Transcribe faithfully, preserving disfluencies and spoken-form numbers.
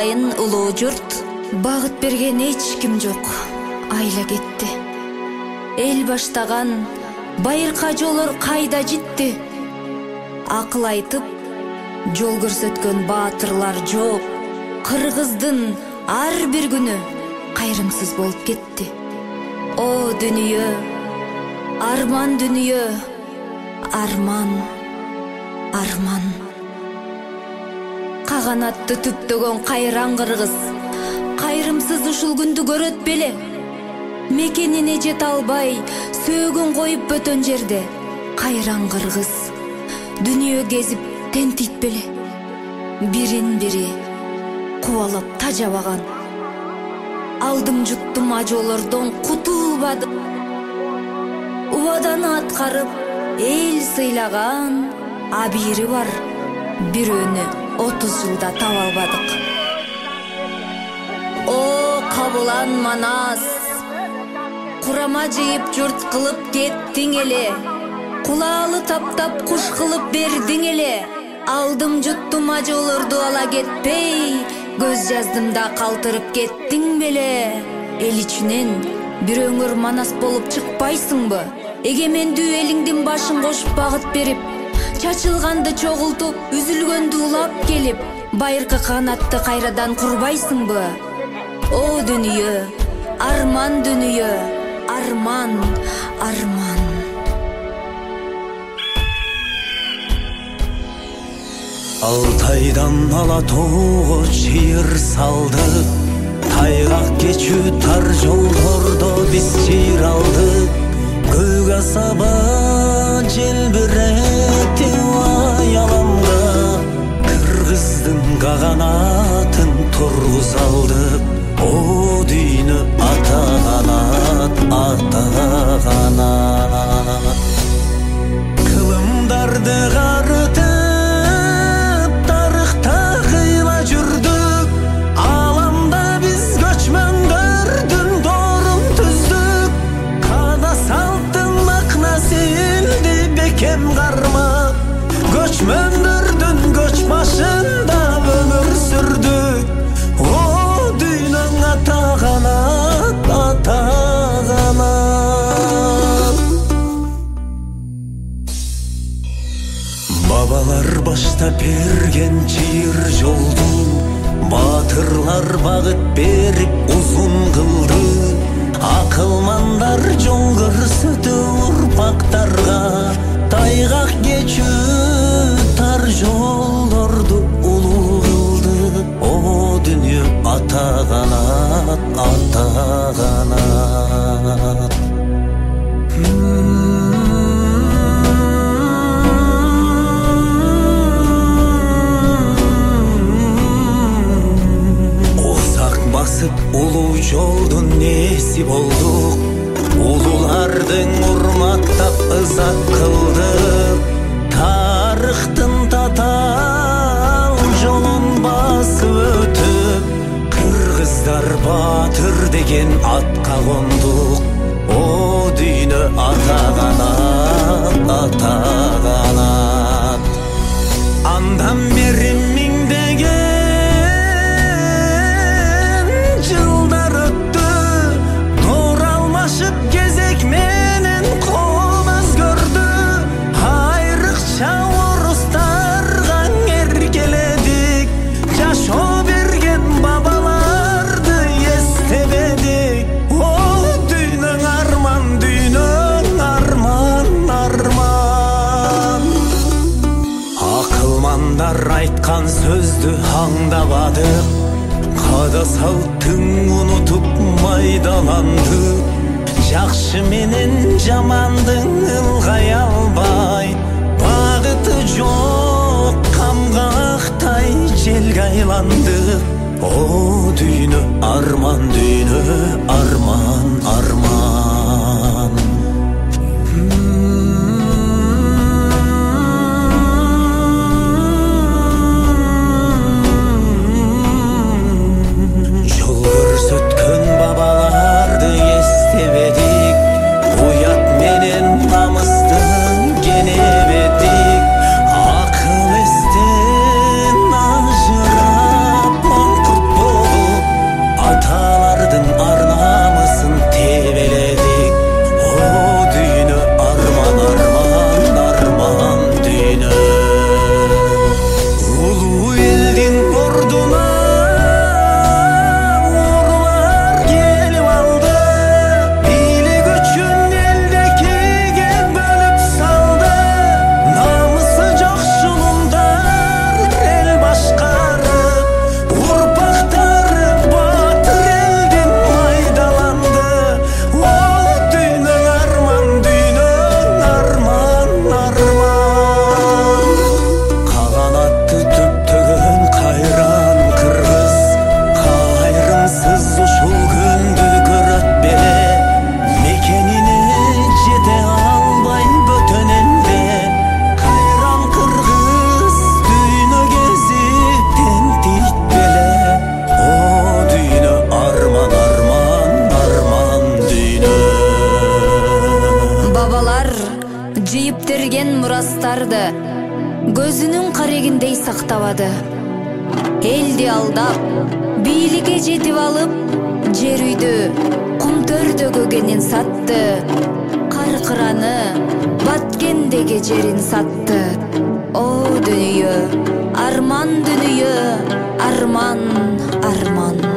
атайын улуу журт, багыт берген эч ким жок, айла кетти. Эл баштаган байырка жолор кайда житти? Акыл айтып, жол көрсөткөн баатырлар жок. Кыргыздын ар бир күнү кайрымсыз болуп кетти. О дүнүйө, арман дүнүйө, арман, арман. Каганатты түптөгөн кайран кыргыз, кайрымсыз ушул күндү көрөт беле? Мекенине жете албай, сөөгүн коюп бөтөн жерде кайран кыргыз дүнүйө кезип тентийт беле? Бирин бири кубалап тажабаган, алдым жуттум ажоолордон кутулбадым. Убаданы аткарып эл сыйлаган абийири бар, бирөөнү отуз жылда таба албадык. О Кабылан Манас, курама жыйып журт кылып кеттиң эле, кулаалы таптап куш кылып бердиң эле. Алдым жуттум ажоолорду ала кетпей, көз жаздым да калтырып кеттиң беле? Эл ичинен бир өңөр Манас болуп чыкпайсыңбы? Эгемендүү элиңдин башын кошуп багыт берип, чачылганды чогултуп, үзүлгөндү улап келип, байыркы канатты кайрадан курбайсыңбы? О дүнүйө, арман дүнүйө, арман, арман. Алтайдан Алатоого чыйыр салдык, тайгак кечүү тар жолдордо биз чыйыр алдык. Көйгө саба желбирети аяламда, кыргыздын каганатын тургуз алдык. О дүйнө ата канат, ата канат. Кылымдарды карытып тарыхта кыйла жүрдүк, аламда биз көчмөндөрдүн доорун түздүк. Када салттын макнасилди бекем кармап, көчмөндөрдүн көч башында өмүр сүрдүк. О дүйнөң ата канат, ата канат. Бабалар баштап берген чыйыр жолду, баатырлар багыт берип узун кылды. Акылмандар жол көрсөтү урпактарга, тайгак кечүү тар жолдорду улуу кылды. О дүнүйө ата канат, ата канат. Басып улуу жолдун неси болдук, улуулардын урматтап ыза кылдык. Тарыхтын татаал жолун басып өтүп, кыргыздар баатыр деген атка кондук. О дүйнө ата канат, ата канат. Андан бери миңдеген жылдар өттү, тооралмашып кезек менен кол өзгөрдү. Айрыкча орустарга эркеледик, жашоо берген бабаларды эстебедик. О дүйнөң арман, дүйнөң арман, арман. Акылмандар айткан сөздү аңдабадык, када салттың унутуп майдаландык. Жакшы менен жамандың ылгай албай, багыты жок камгактай желге айландык. О дүйнө арман, дүйнө арман, арман. Бабаларды эстебедик, уят менен намыстын кенебедик. Акыл эстен ажырап, манкурт бириктирген мурастарды көзүнүн карегиндей сактабады. Элди алдап, бийликке жетип алып, жер үйдү кум төрдөгөгенин сатты. Каркыраны Баткендеги жерин сатты. О дүйнө, арман дүйнө, арман, арман.